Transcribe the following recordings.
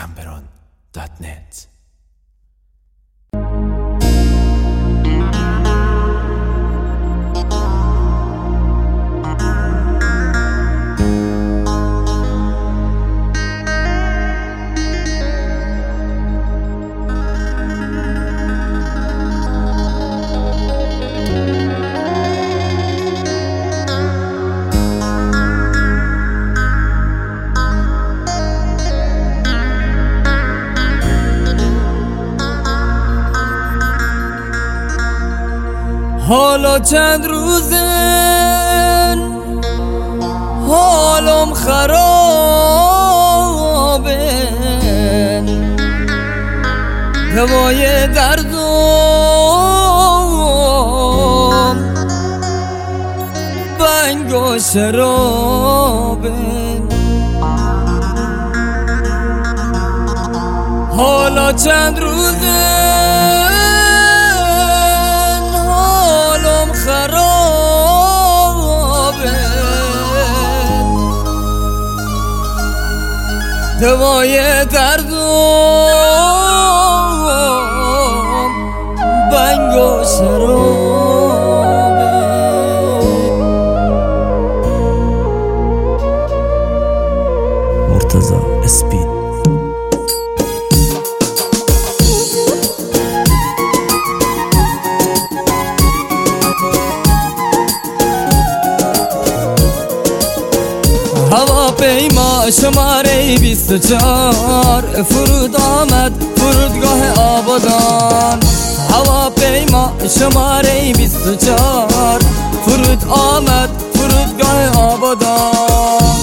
gamberon.net. حالا چند روزن حالم خرابه، دوای دردم بنگ و شرابه. حالا چند روزن خرابه، دوای دردم بنگ و شرابه. مرتضی اسپید. هواپیما شماره 24 فرود آمد فرودگاه آبادان. هواپیما شماره 24 فرود آمد فرودگاه آبادان.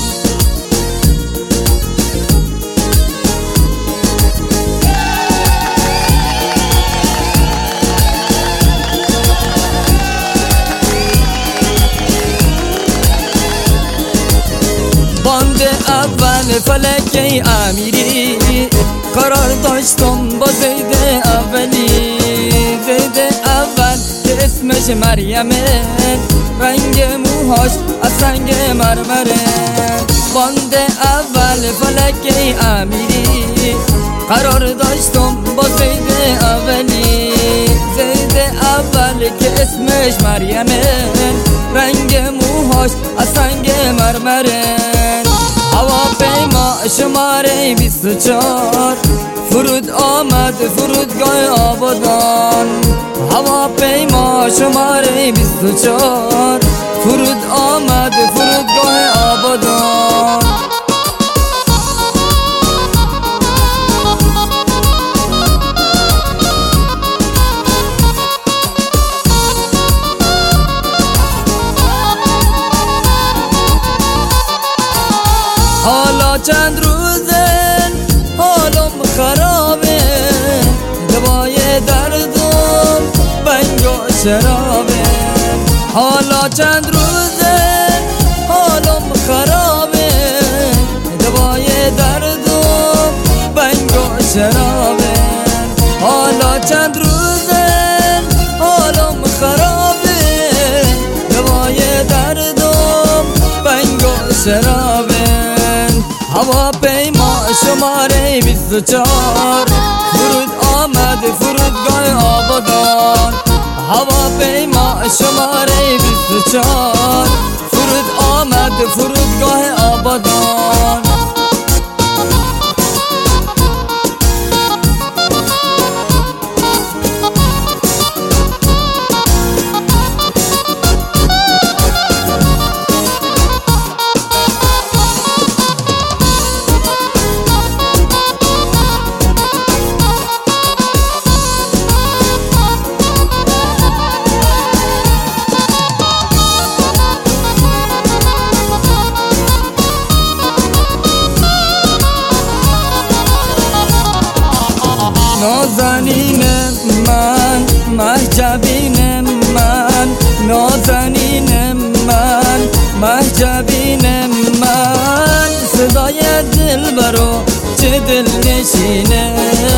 باند اول فلک امیری قرار داشتم با زید اولی. زید اول که اسمش مریمه، رنگ موهاش از سنگ مرمره. باند اول فلک امیری قرار داشتم با زید اولی. زید اول که اسمش مریمه، رنگ موهاش از سنگ مرمره. هواپیما شماره 24 فرود آمد فرودگاه آبادان. هواپیما شماره 24 فرود آمد فرودگاه آبادان. حالا چند روزن حالم خرابه، دوای دردم بنگ و شرابه. حالا چند روزن حالم خرابه، دوای دردم بنگ و شرابه. حالا چند روزن حالم خرابه، دوای دردم بنگ و شرابه. هواپیما شماره 24 فرود آمد فرودگاه آبادان. هواپیما شماره 24 فرود آمد فرودگاه آبادان. نازنین من، محجبین من، نازنین من، محجبین من. صدای دلبرو چه دل نشینه،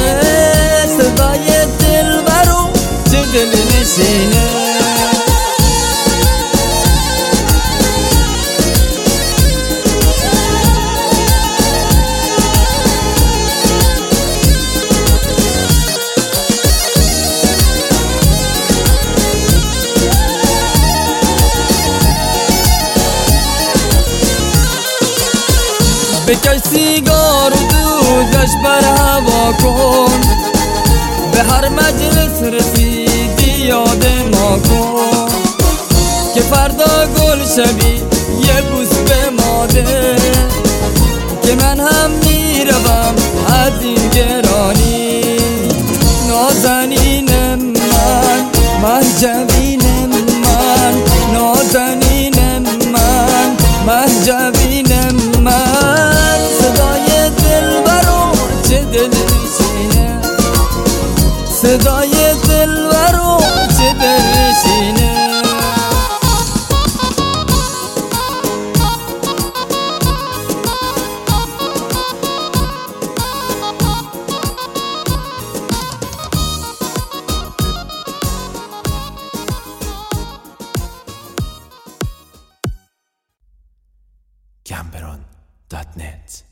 صدای دلبرو چه دل نشینه. بکش سیگار و دودش بر هوا کن، به هر مجلس رسیدی یاد ما کن، که فردا گل شوی یه بوس به ما ده، که من هم میروم از این گرانی. نازنین من، مهجوین من، نازنین من، مهجوین من، صدای دلبرو چه دلنشینه، صدای دلبرو چه دلنشینه. Gamberon.net